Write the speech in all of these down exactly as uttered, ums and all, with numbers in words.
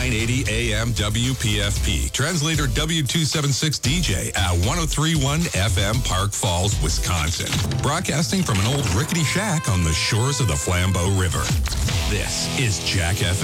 nine eighty A M W P F P. Translator W two seventy-six D J at one oh three point one F M Park Falls, Wisconsin. Broadcasting from an old rickety shack on the shores of the Flambeau River. This is Jack F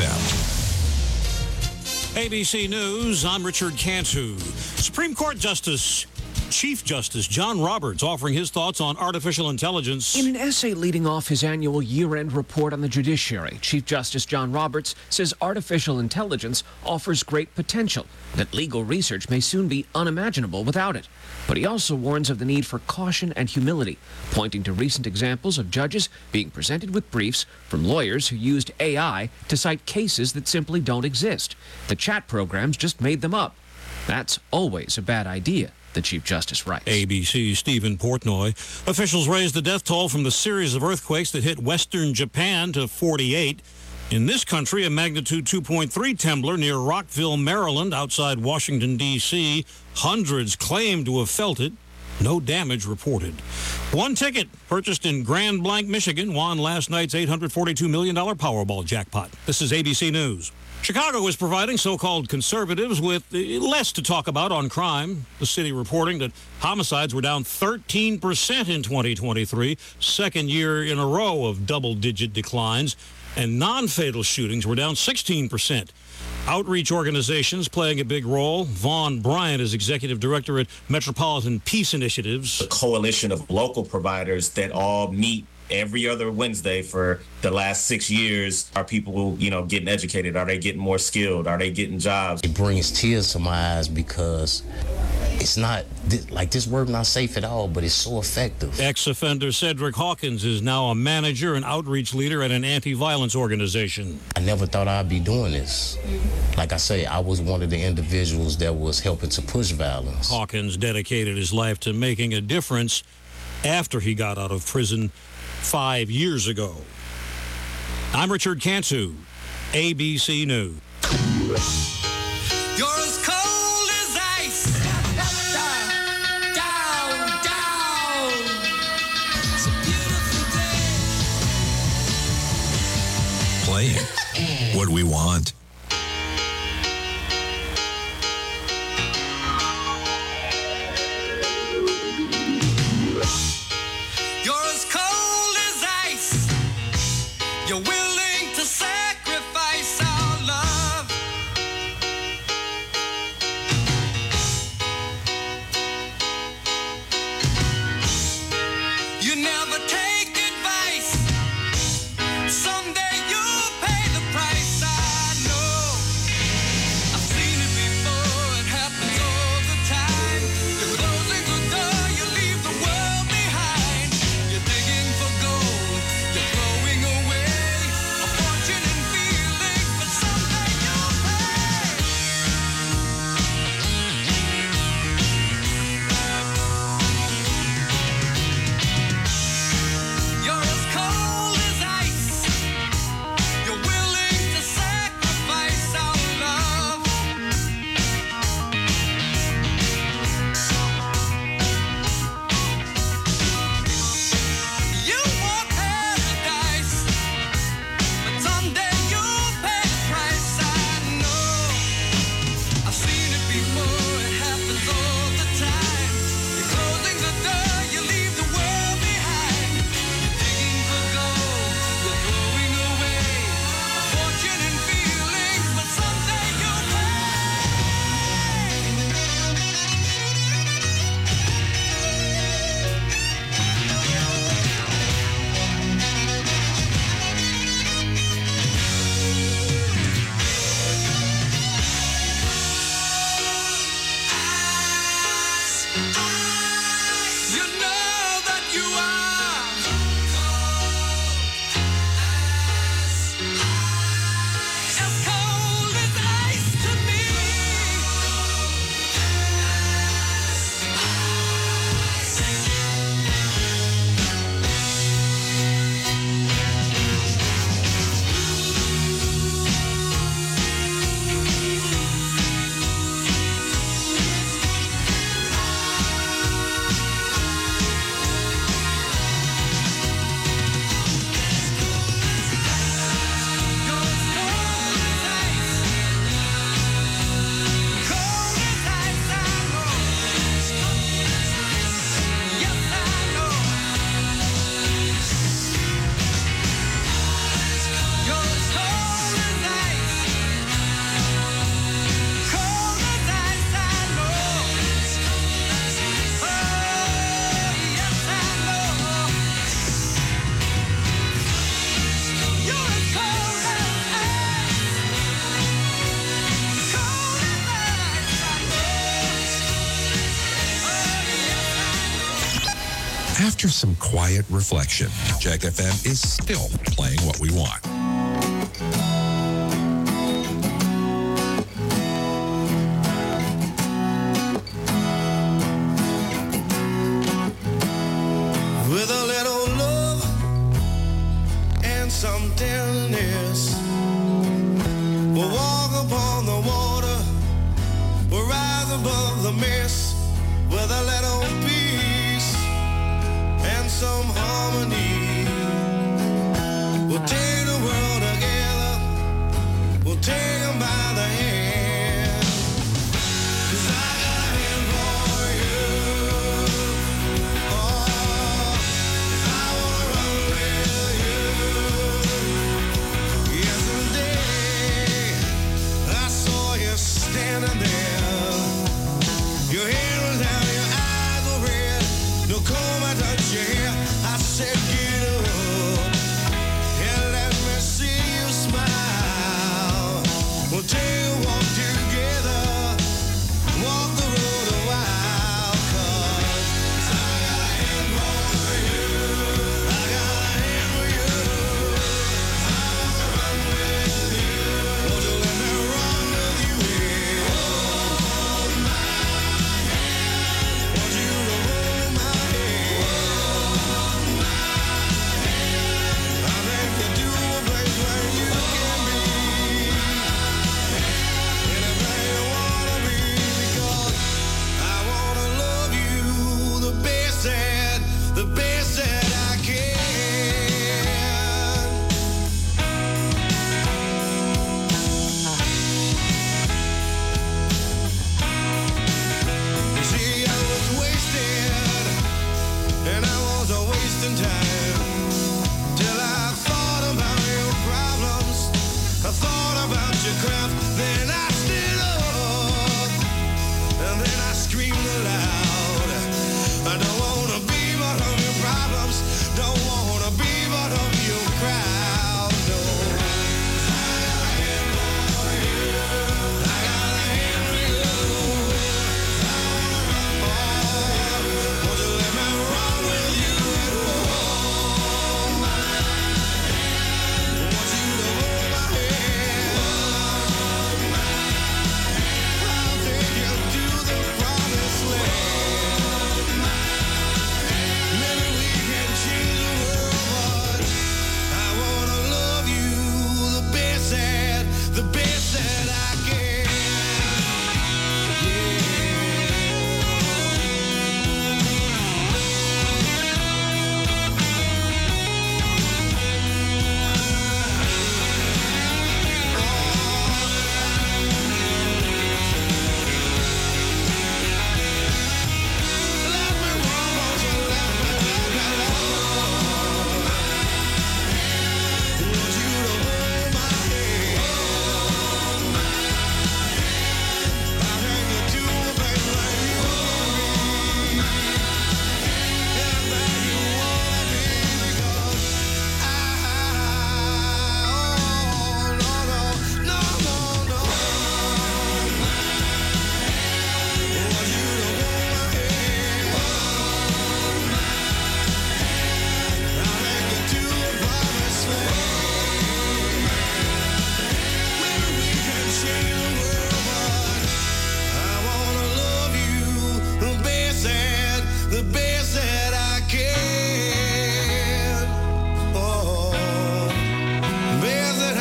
M. A B C News, I'm Richard Cantu. Supreme Court Justice, Chief Justice John Roberts offering his thoughts on artificial intelligence. In an essay leading off his annual year-end report on the judiciary, Chief Justice John Roberts says artificial intelligence offers great potential, that legal research may soon be unimaginable without it. But he also warns of the need for caution and humility, pointing to recent examples of judges being presented with briefs from lawyers who used A I to cite cases that simply don't exist. The chat programs just made them up. That's always a bad idea, the Chief Justice writes. A B C's Stephen Portnoy. Officials raised the death toll from the series of earthquakes that hit western Japan to forty-eight. In this country, a magnitude two point three trembler near Rockville, Maryland, outside Washington, D C Hundreds claim to have felt it. No damage reported. One ticket purchased in Grand Blanc, Michigan, won last night's eight hundred forty-two million dollars Powerball jackpot. This is A B C News. Chicago is providing so-called conservatives with less to talk about on crime. The city reporting that homicides were down thirteen percent in twenty twenty-three, second year in a row of double-digit declines, and non-fatal shootings were down sixteen percent. Outreach organizations playing a big role. Vaughn Bryant is executive director at Metropolitan Peace Initiatives. A coalition of local providers that all meet every other Wednesday for the last six years. Are people, you know, getting educated? Are they getting more skilled? Are they getting jobs? It brings tears to my eyes because it's not, like, this work not safe at all, but it's so effective. Ex-offender Cedric Hawkins is now a manager and outreach leader at an anti-violence organization. I never thought I'd be doing this. Like I say, I was one of the individuals that was helping to push violence. Hawkins dedicated his life to making a difference after he got out of prison five years ago. I'm Richard Cantu, A B C News. You're as cold as ice. Down, down, down. It's a beautiful day. Playing what we want. You're willing to sacrifice our love. You never take advice. Someday you'll pay the price, I know. After some quiet reflection, Jack F M is still playing what we want. With a little love and some tenderness, we'll walk upon the water, we'll rise above the mist. With a little peace and some harmony, we'll take the world together, we'll take them by the hand. 'Cause I got a hand for you. Oh, I wanna run with you. Yesterday, I saw you standing there. Your hair was down, your eyes were red. No comb, I touched your hair. I said, get up and let me see you smile. We'll take a walk together, walk the road a while. 'Cause I got a hand for you. I got a hand for you. I wanna run with you. Won't you let me run with you? Yeah. Hold my hand. Want you to hold my hand. Hold my hand. I think you do a place where you can be anything you wanna be, because I wanna love you the best that, the best that I can. You see, I was wasted, and I was a wasting time, till I thought about your problems, I thought about your craft, then I stood up, and then I screamed aloud. I don't wanna be part of your problems, don't wanna be part of your crowd, no. I got a hand for you. I got a hand for you. I wanna run for you. Won't you let me run with you? Hold my hand. Want you to hold my hand. Hold my hand. I'll take you to the promised land. Hold my hand. Maybe we can change the world, but I wanna love you the best that, the best that I can. Let me run, won't you let me, let me love. Want you to hold my hand. Hold my hand. I think you do a place like you wanna be. Anything you wanna be, because I, oh, no, no, no, no, no. Hold my hand. Want you to hold my hand. Hold my hand. I think you do a promised land. Maybe we can change the world, but I wanna love you the best that, the best that I can. Oh, the best that I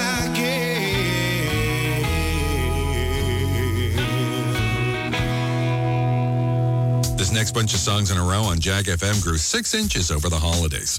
can. This next bunch of songs in a row on Jack F M grew six inches over the holidays.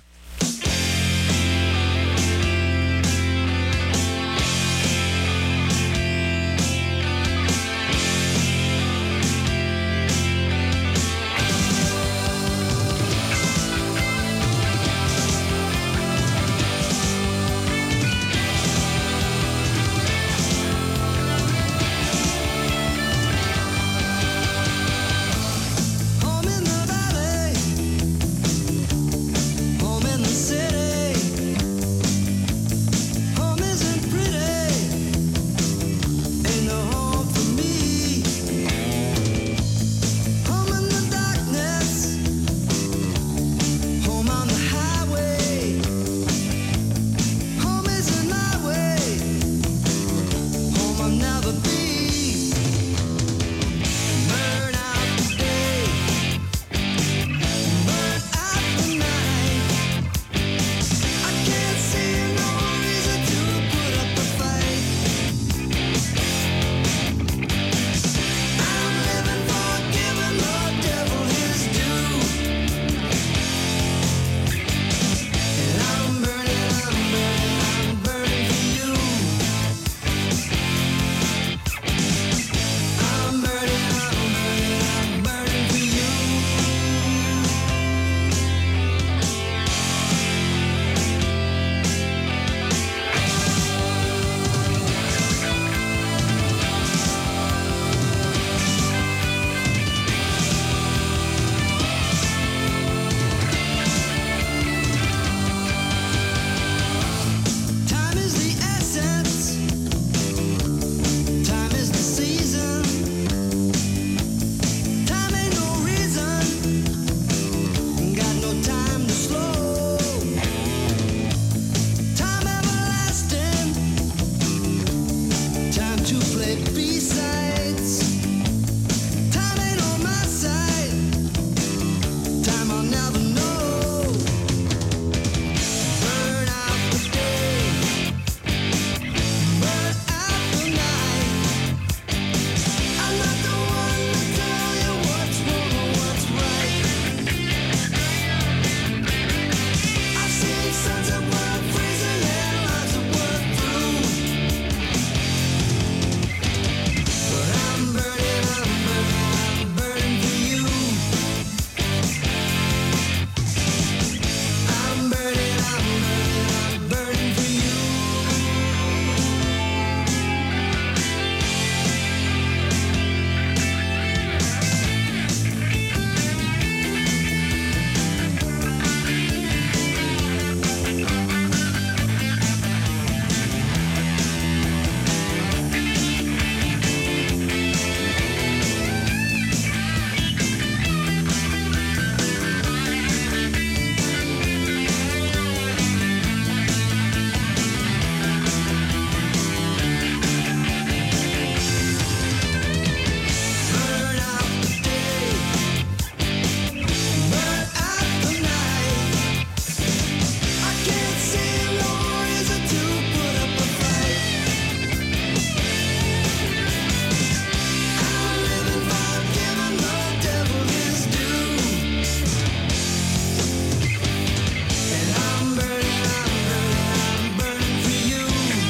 Home in the valley, home rather be. Burn out the day, burn out the night. I can't see no reason to put up a fight. I'm living for giving the devil his due. And I'm burning, I'm burning, I'm burning for you. I'm burning, I'm burning, I'm burning for you. Time is the essence. Time is the season. Time ain't no reason. Got no time to slow. Time everlasting. Time to play B-sides. Time ain't on my side. Time I'll never know. Burn out the day, burn out the night. I'm not the one to tell you what's wrong or what's right. I've seen sons that work freezing and lives that work through. But I'm burning, I'm burning, I'm burning for you. I'm burning, I'm burning, I'm burning for you. Burn out the day, burn out the night. I can't see no reason to put up a fight. I'm living for giving the devil his due. And I'm burning, I'm burning, I'm burning for you.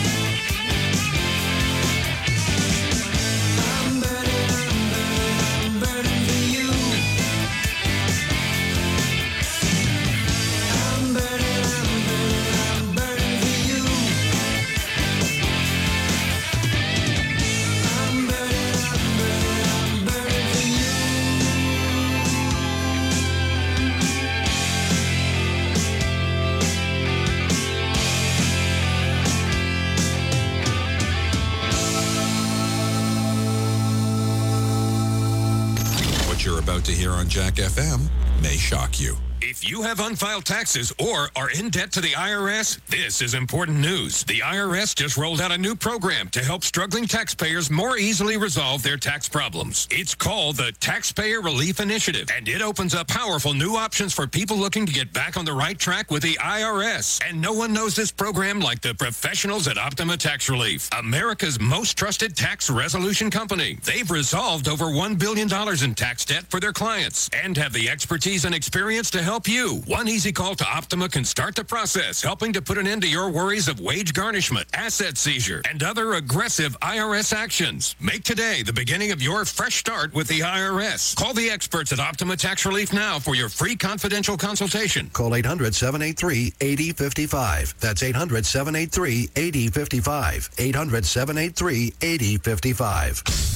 I'm burning, I'm burning, I'm burning for you. I'm burning, I'm burning, I'm burning for you. I'm burning, I'm burning, I'm burning for you. What you're about to hear on Jack F M may shock you. If you have unfiled taxes or are in debt to the I R S, this is important news. The I R S just rolled out a new program to help struggling taxpayers more easily resolve their tax problems. It's called the Taxpayer Relief Initiative, and it opens up powerful new options for people looking to get back on the right track with the I R S. And no one knows this program like the professionals at Optima Tax Relief, America's most trusted tax resolution company. They've resolved over one billion dollars in tax debt for their clients and have the expertise and experience to help you. One easy call to Optima can start the process, helping to put an end to your worries of wage garnishment, asset seizure, and other aggressive I R S actions. Make today the beginning of your fresh start with the I R S. Call the experts at Optima Tax Relief now for your free confidential consultation. Call eight hundred, seven eight three, eight zero five five. That's eight hundred, seven eight three, eight zero five five. eight hundred, seven eight three, eight zero five five.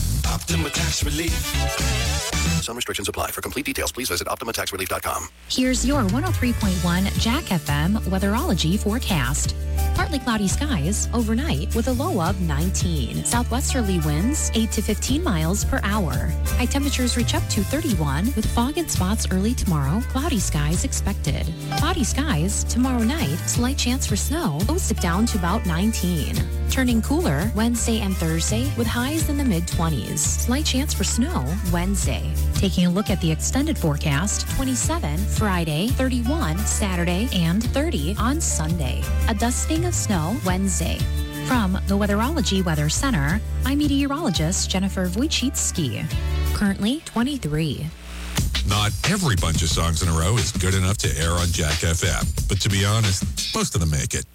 Optima Tax Relief. Some restrictions apply. For complete details, please visit optima tax relief dot com. Here's your one oh three point one Jack F M weatherology forecast. Partly cloudy skies overnight with a low of nineteen. Southwesterly winds eight to fifteen miles per hour. High temperatures reach up to thirty-one with fog in spots early tomorrow. Cloudy skies expected. Cloudy skies tomorrow night. Slight chance for snow. Lows dip down to about nineteen. Turning cooler Wednesday and Thursday with highs in the mid-twenties. Slight chance for snow Wednesday. Taking a look at the extended forecast, twenty-seven Friday, thirty-one Saturday, and thirty on Sunday. A dusting of snow Wednesday. From the Weatherology Weather Center, I'm meteorologist Jennifer Wojcicki. Currently twenty-three. Not every bunch of songs in a row is good enough to air on Jack F M. But to be honest, most of them make it.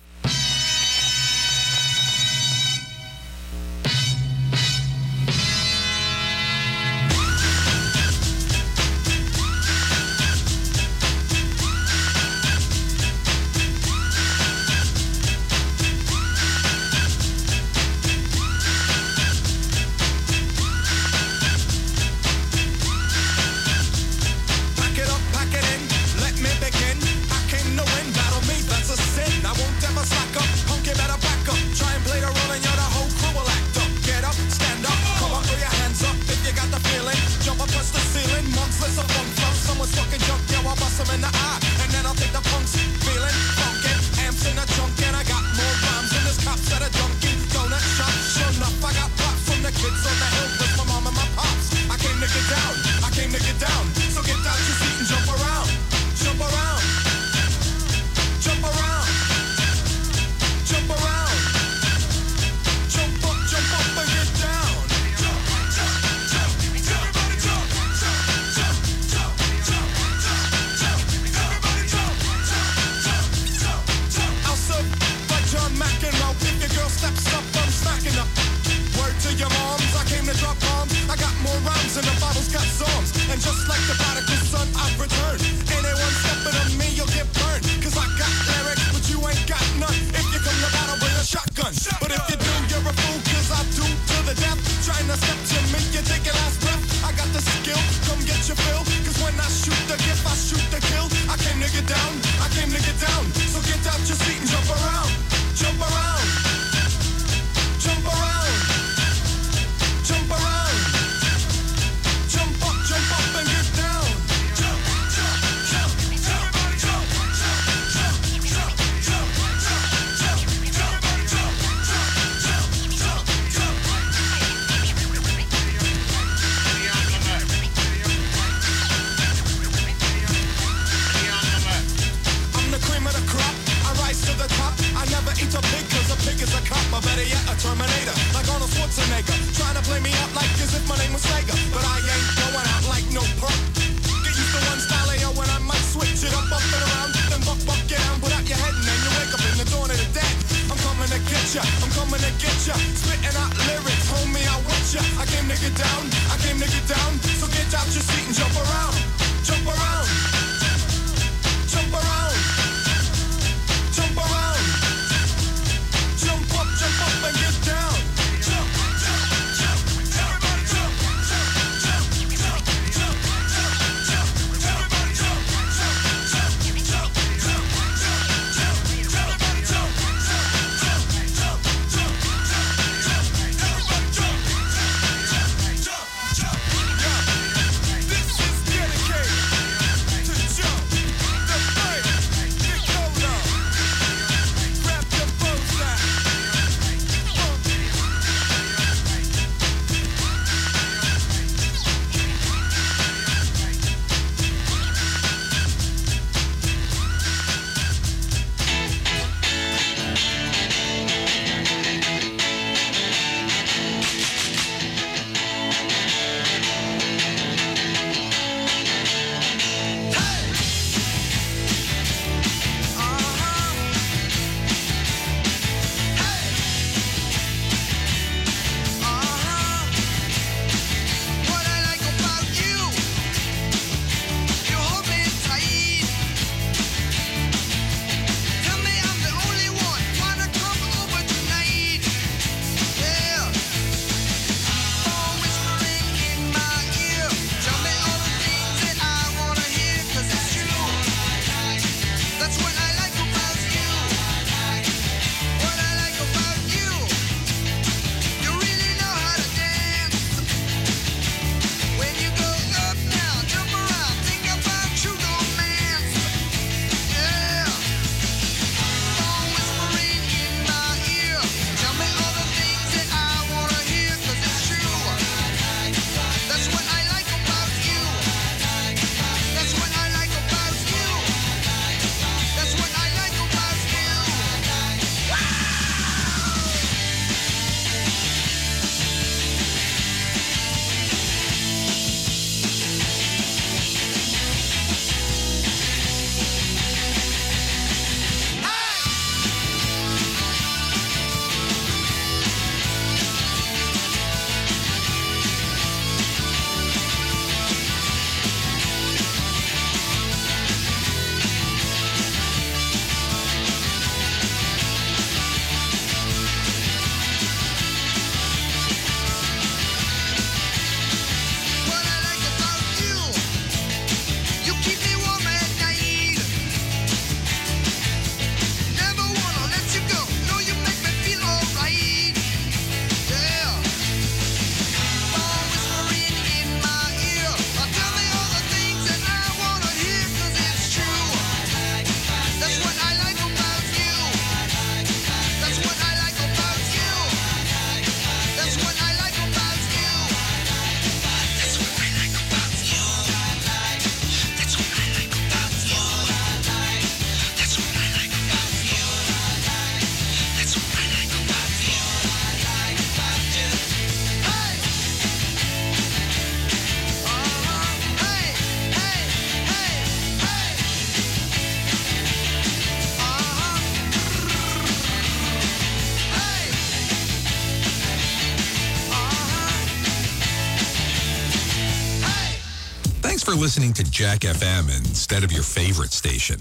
Thanks for listening to Jack F M instead of your favorite station.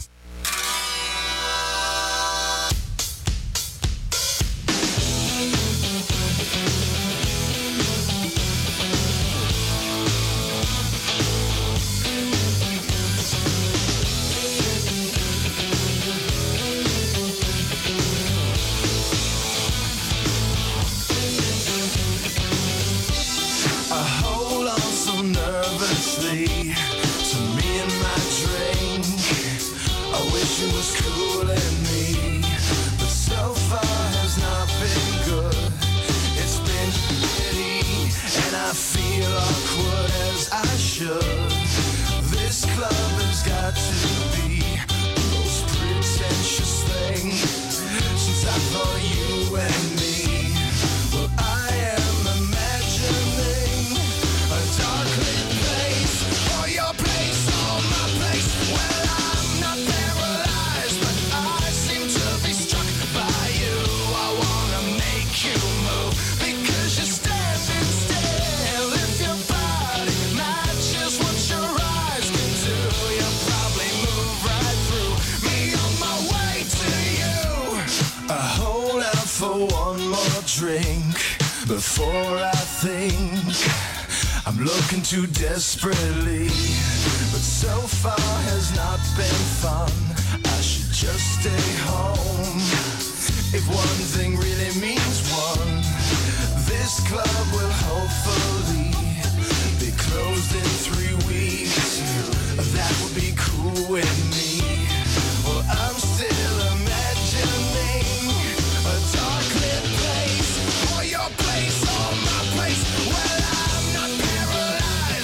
Too desperately, but so far has not been fun. I should just stay home. If one thing really means one, this club will hopefully be closed in three weeks. That would be cool with me. Well, I'm still imagining a dark lit place, or your place, or my place. Well, I'm not paralyzed.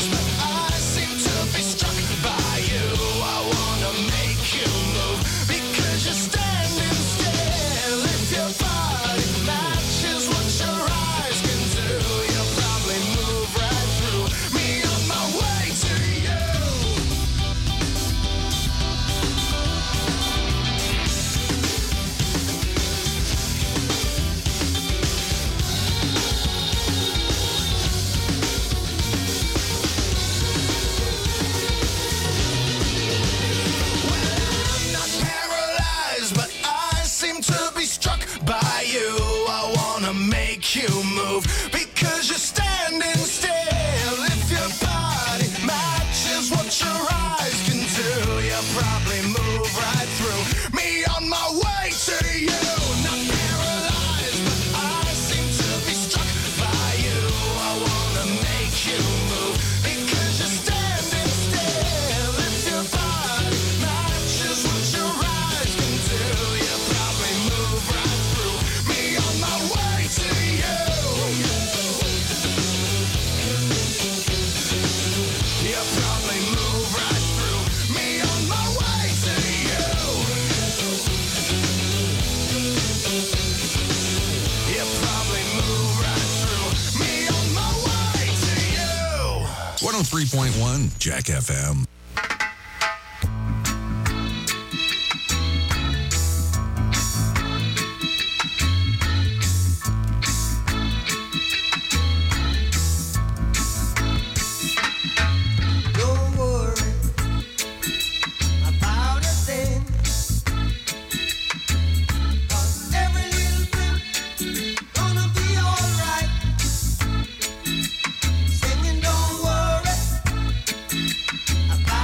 You move because you're standing still. If your body matches what your eyes can do, you'll probably move right through me on my way to you. Not paralyzed, but I seem to be struck by you. I wanna make you move because you're standing still. If your body matches what your eyes can do, you'll probably move right through me on my way to you. one oh three point one Jack F M. About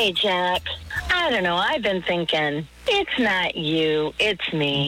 Hey, Jack. I don't know. I've been thinking, it's not you, it's me.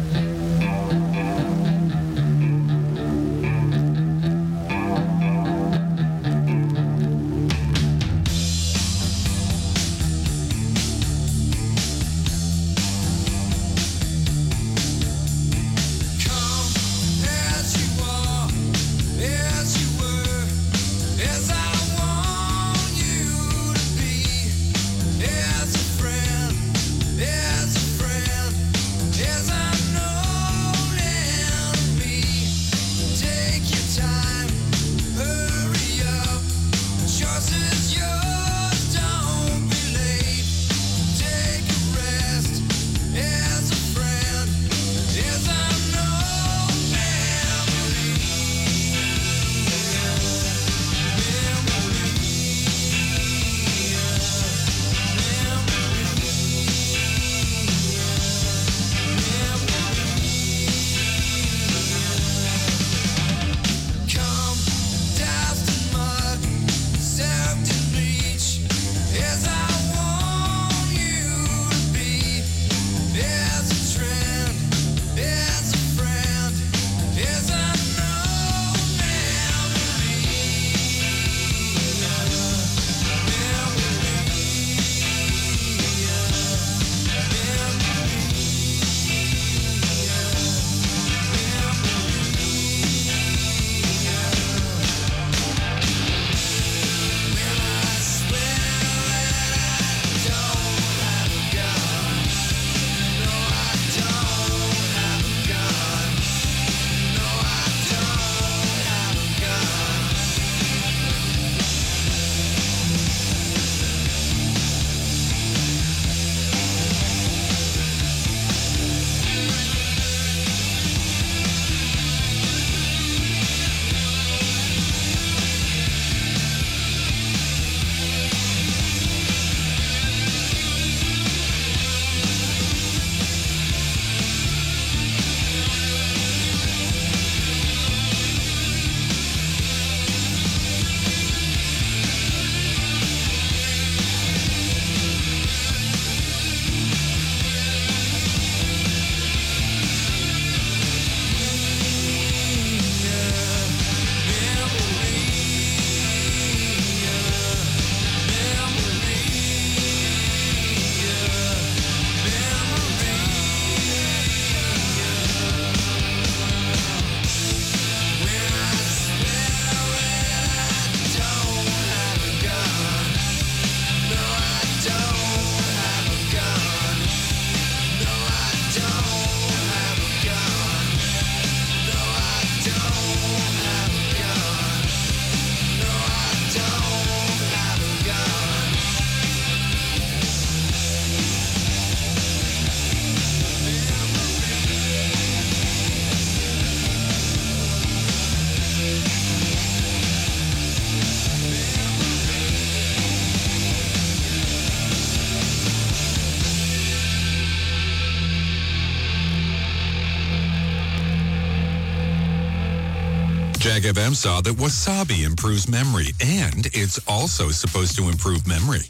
Jack F M saw that wasabi improves memory, and it's also supposed to improve memory.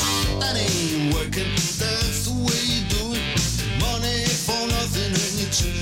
That's the way you do it. Money for nothing and you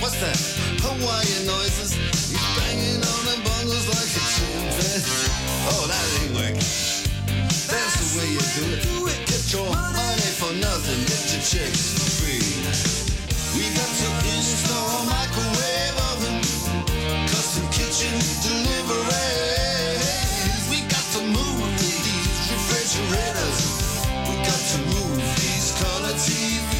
What's that? Hawaiian noises. He's banging on the bongos like a chimpanzee. Oh, that ain't working. That's the way you do it. Get your money for nothing. Get your chicks for free. We got to install a microwave oven, custom kitchen deliveries. We got to move these refrigerators. We got to move these color T Vs.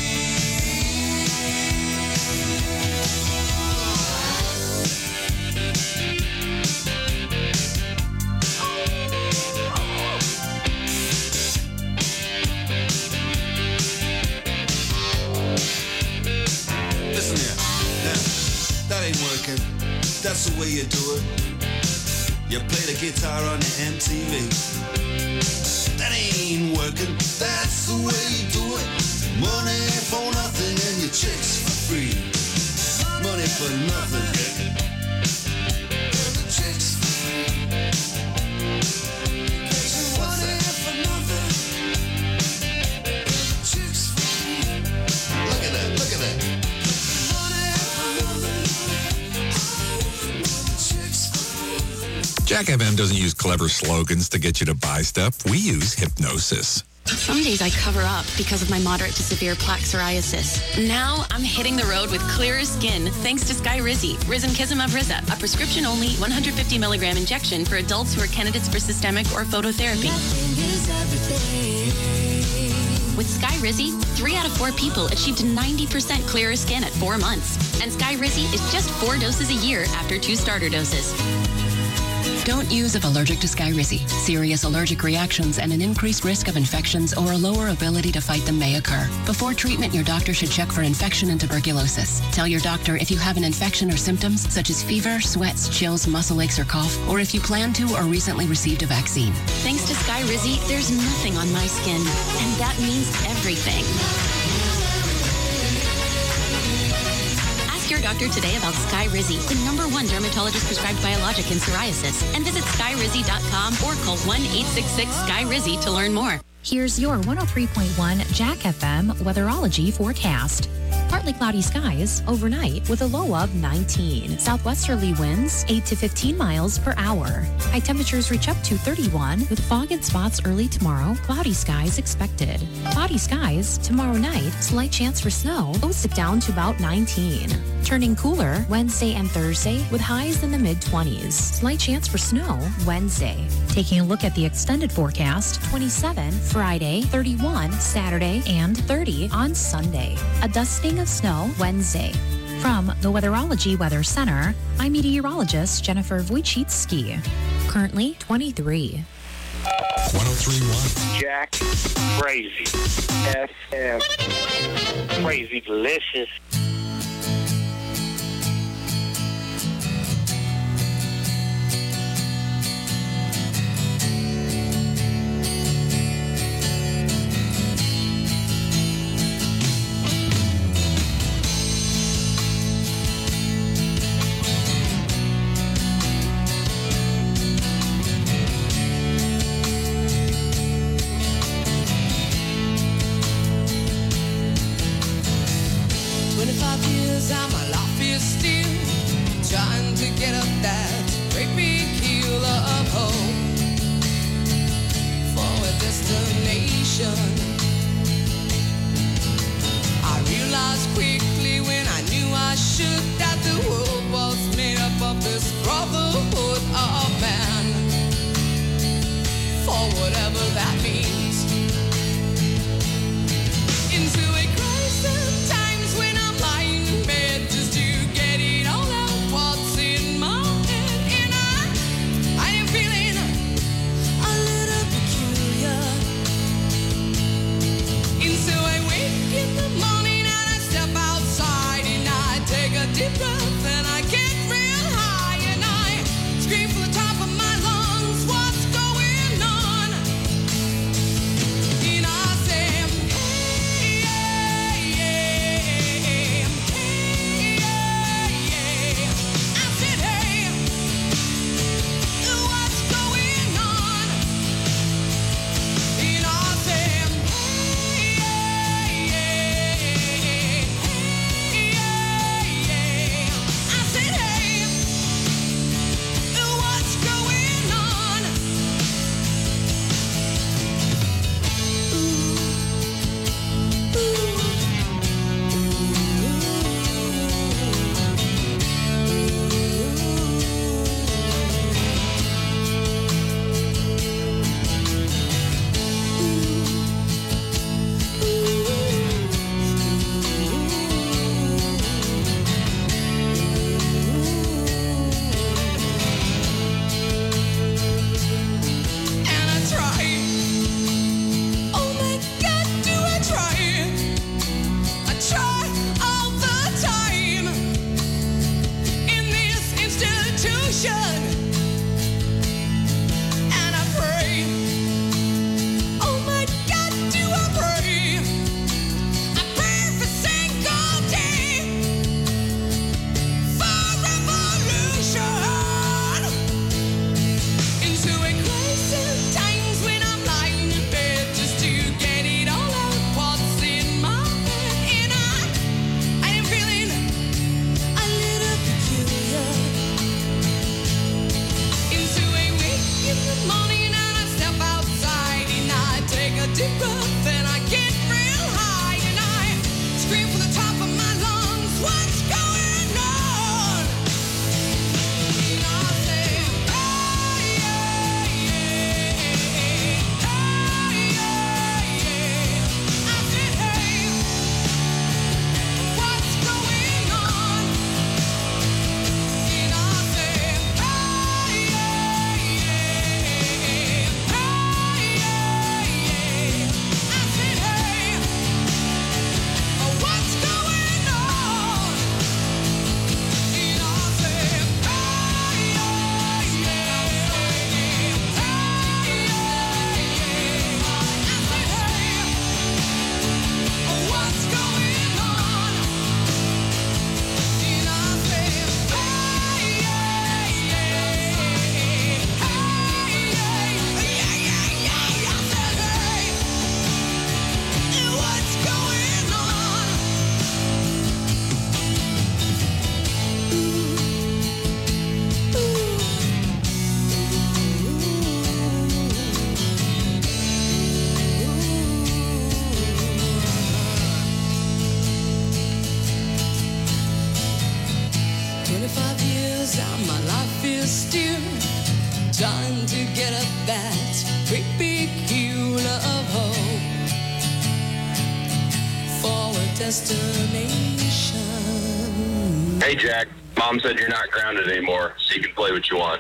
Listen here, now, that ain't working. That's the way you do it. You play the guitar on the M T V. That ain't working. That's the way you do it. Money for nothing and your chicks for free. Money for nothing. And the chicks for free. Get your money for nothing. And the chicks for free. Look at that, look at that. Jack F M doesn't use clever slogans to get you to buy stuff. We use hypnosis. Some days I cover up because of my moderate to severe plaque psoriasis. Now I'm hitting the road with clearer skin thanks to Skyrizi, Risankizumab Riza, a prescription-only one hundred fifty milligram injection for adults who are candidates for systemic or phototherapy. With Skyrizi, three out of four people achieved ninety percent clearer skin at four months. And Skyrizi is just four doses a year after two starter doses. Don't use if allergic to Skyrizi. Serious allergic reactions and an increased risk of infections or a lower ability to fight them may occur. Before treatment, your doctor should check for infection and tuberculosis. Tell your doctor if you have an infection or symptoms such as fever, sweats, chills, muscle aches, or cough, or if you plan to or recently received a vaccine. Thanks to Skyrizi, there's nothing on my skin, and that means everything. Ask your doctor today about Skyrizi, the number one dermatologist prescribed biologic in psoriasis, and visit skyrizi dot com or call one eight six six Skyrizi to learn more. Here's your one oh three point one Jack F M weatherology forecast. Partly cloudy skies overnight with a low of nineteen. Southwesterly winds eight to fifteen miles per hour. High temperatures reach up to thirty-one with fog in spots early tomorrow. Cloudy skies expected. Cloudy skies tomorrow night. Slight chance for snow. Lows dip down to about nineteen. Turning cooler Wednesday and Thursday with highs in the mid-twenties. Slight chance for snow Wednesday. Taking a look at the extended forecast, twenty-seven Friday, thirty-one Saturday, and thirty on Sunday. A dusting of snow Wednesday. From the Weatherology Weather Center, I'm meteorologist Jennifer Wojcicki. Currently twenty-three. one oh three point one Jack Crazy F M. Crazy delicious. Step out twenty-five years and my life is still trying to get up that great big hill of hope for a destination. Hey, Jack. Mom said you're not grounded anymore, so you can play what you want.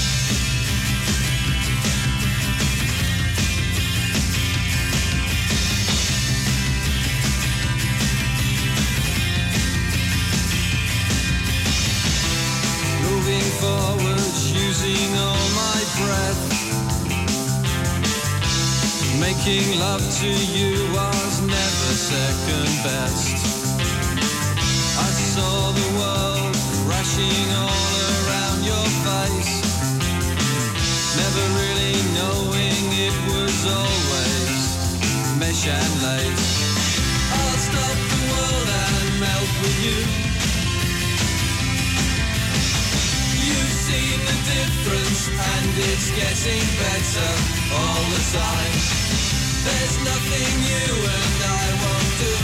Moving forward, using all my breath. Making love to you was never second best. I saw the world crashing all around your face, never really knowing it was always mesh and lace. I'll stop the world and melt with you. You've seen the difference and it's getting better all the time. There's nothing you and I won't do.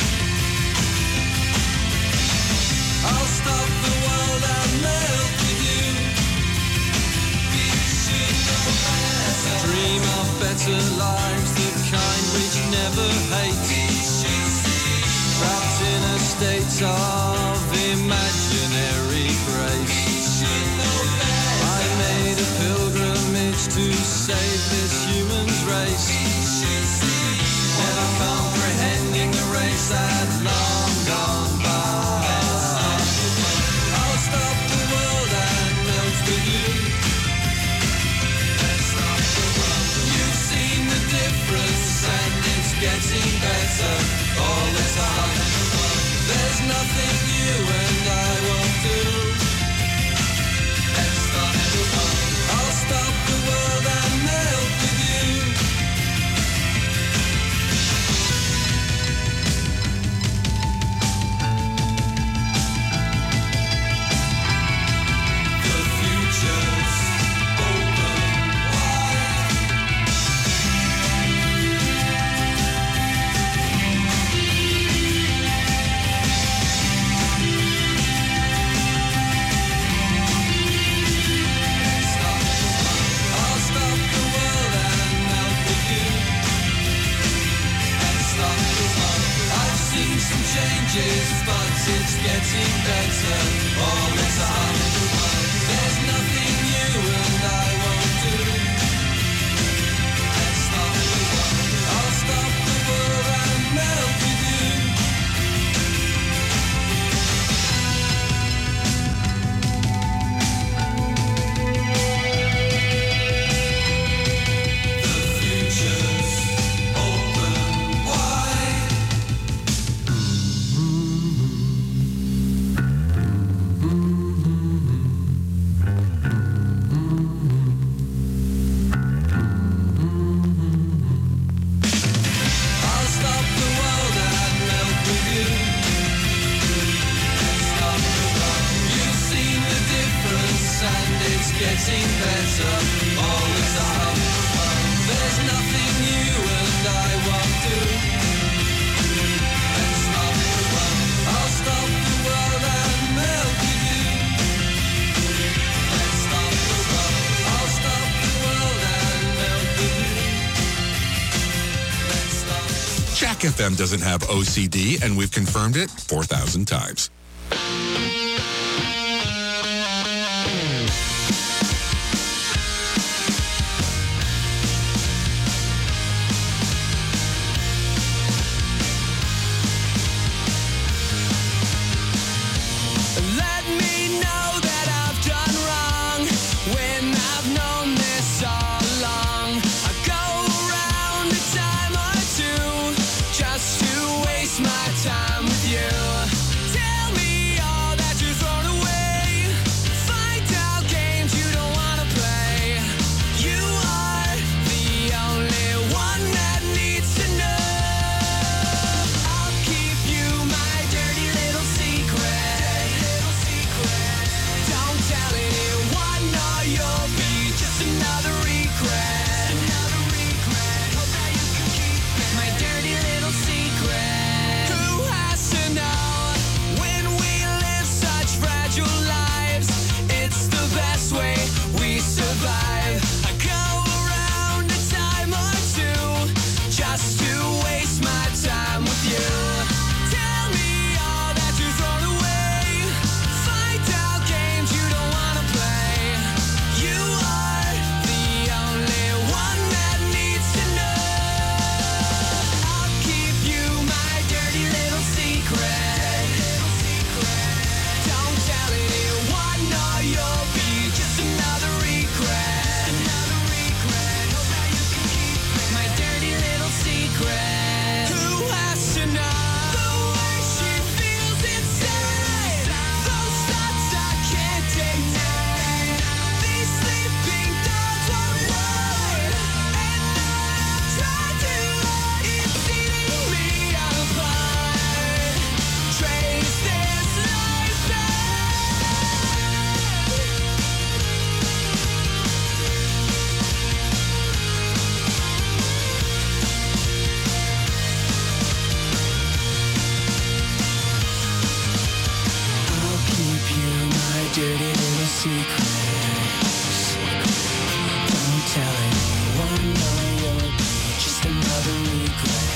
I'll stop the world and melt with you. We should know better. Dream of better lives, the kind which never hate. Trapped in a state of imaginary grace. I made a pilgrimage to save this human's race. Never comprehending the race had long gone by. I'll stop the world and melt with you. You've seen the difference and it's getting better all the time. There's nothing you and I won't do. I'll stop the world and melt with you. The future's open wide. I'll stop the world and melt with you. And stop the world. I've seen some changes, but it's getting better all the time. There's nothing you and I won't do. And stop the world. I'll stop the world and melt with you. The future's open wide. I'll stop the world and melt with you. And stop the world. You've seen the difference and it's getting better all the time. There's nothing you and I won't do. And stop the world. I'll stop the world and melt with you. And stop the world. I'll stop the world and melt with you. And stop the Jack F M doesn't have O C D, and we've confirmed it four thousand times. Let me know that I've done wrong when I've known this all along. I go around a time or two just to waste my time with you. Tell me all that you've thrown away. dirty little secrets. Don't tell anyone, no, you're just another regret.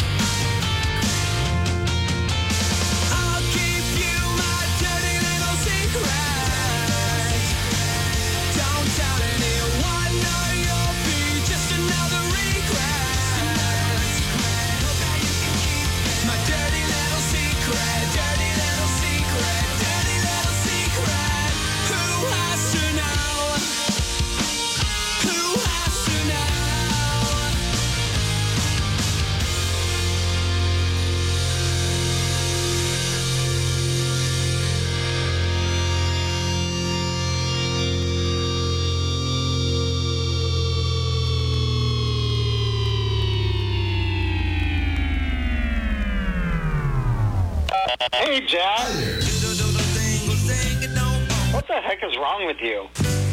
I'll keep you my dirty little secret. Don't tell anyone, no, you'll be just another regret. My dirty little secret, dirty little secret, dirty little secret. Who has to know? Who has to know? Hey, Jack. What the heck is wrong with you?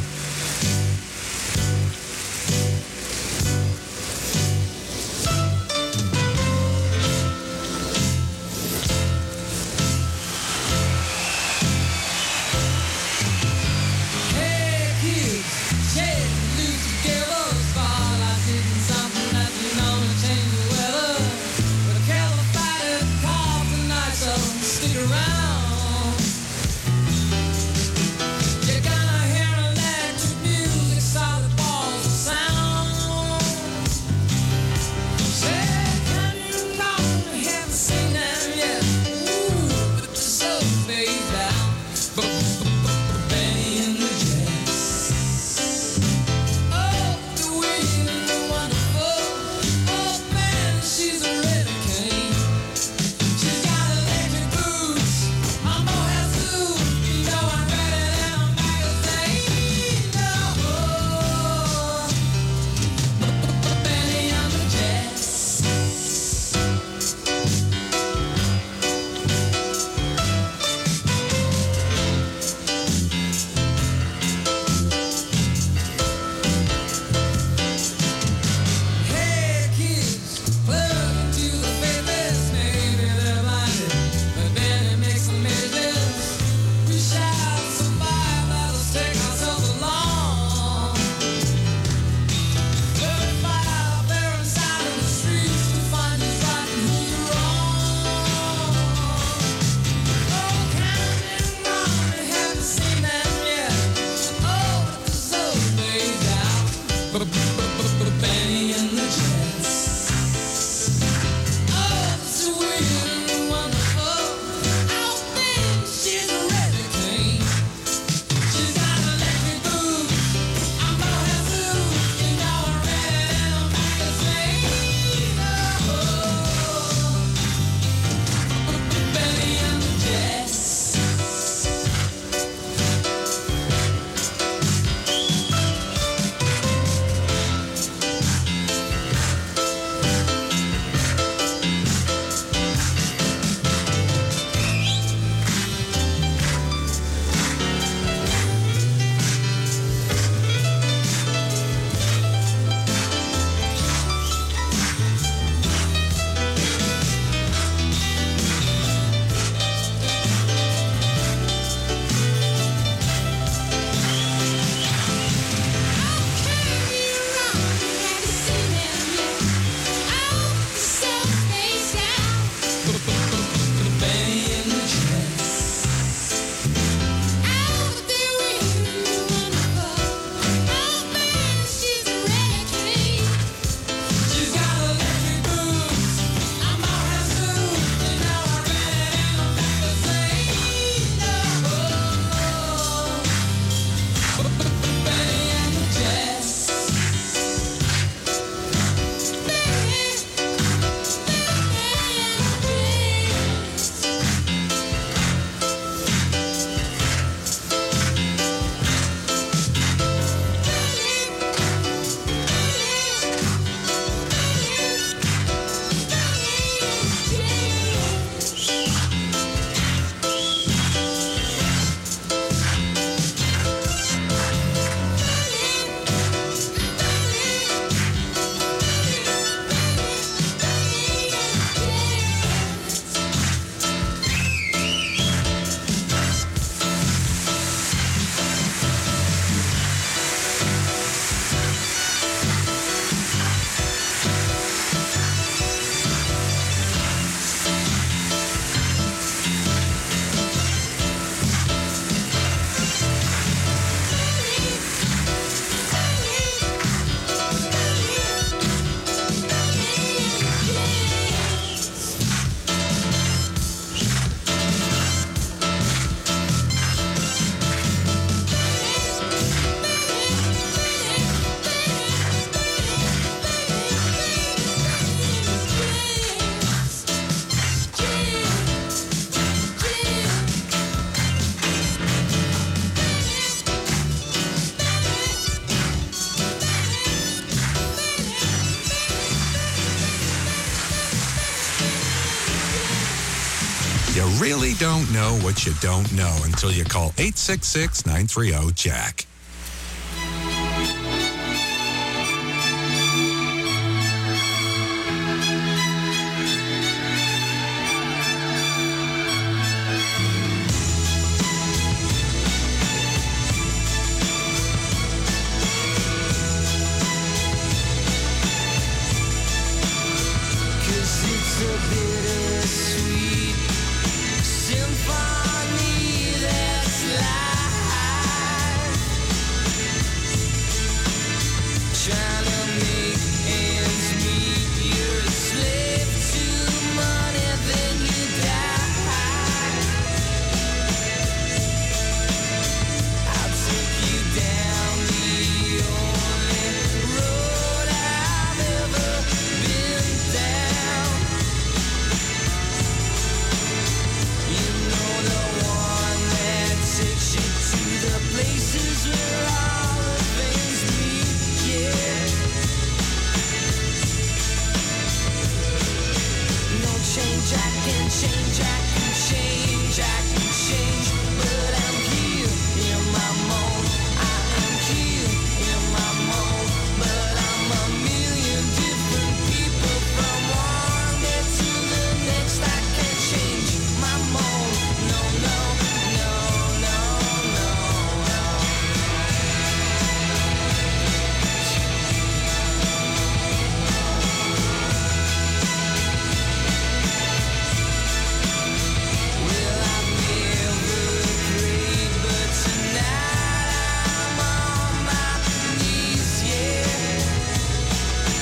Hey kids, shake loose together. Spotlight hitting something that you know to change the weather. With a calified call tonight, so stick around. You're gonna hear a really don't know what you don't know until you call eight six six, nine three zero, Jack.